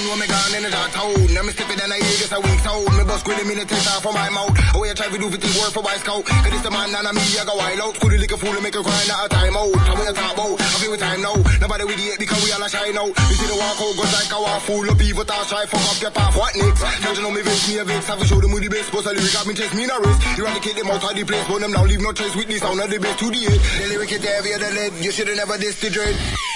know me gone in the dark town. Now me stepping down the ear, just a week told. Me bust grilling me the taste off from my mouth. Oh, you try to do 50 word for White Scout. Cause this the man and me, I go wild out. Could you lick a fool and make a cry, not a time out. How we a talk about? I feel with time now. Nobody with the because we all a shy now. You see the walk out, goes like a walk fool. Up evil thoughts, try fuck up, get off. What next? Tell you know me vex, me a vex. Have to show them with the best. Boss a lyric, got me chest, me in a race. Eradicate them out of the place. Burn them now, leave no trace with the sound of the best to the head. The lyric is heavier than lead. You should've never dissed the dread.